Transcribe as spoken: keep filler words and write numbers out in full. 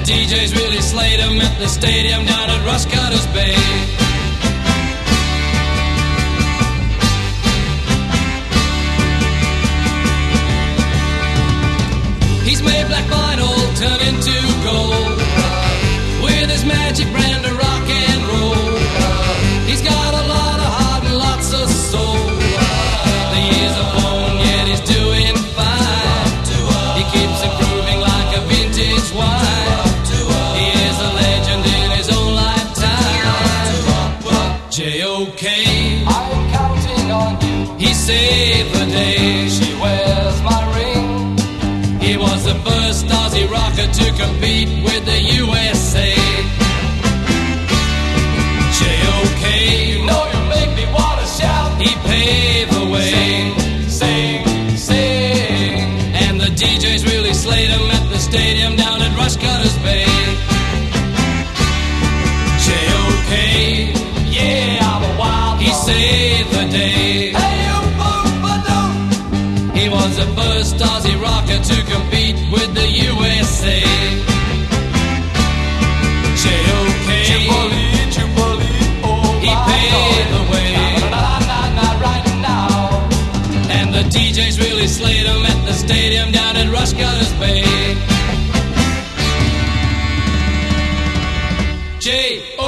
D Js really slayed him at the stadium down at Roscotter's Bay. He's made black vinyl turn into gold with his magic brand of rock and roll. He's got a lot of heart and lots of soul. The years are blown, yet he's doing fine. He keeps improving like a vintage wine. He is a legend in his own lifetime. J O K, I'm counting on you. He saved the day. She wears my ring. He was the first Aussie rocker to compete with the U S A. J O K, you know you make me wanna shout. He paved the way. Sing, sing, sing. And the D Js really slayed him at the stadium down at Roscotter's Bay. J O K, yeah, I'm a wild. He saved the day. Hey, you boom-ba-doom. He was the first Aussie rocker to compete with the U S A. J O K, Jubilee, Jubilee, oh, he paved the way. Right now. And the D Js really slayed him at the stadium down at Roscotter's Bay. J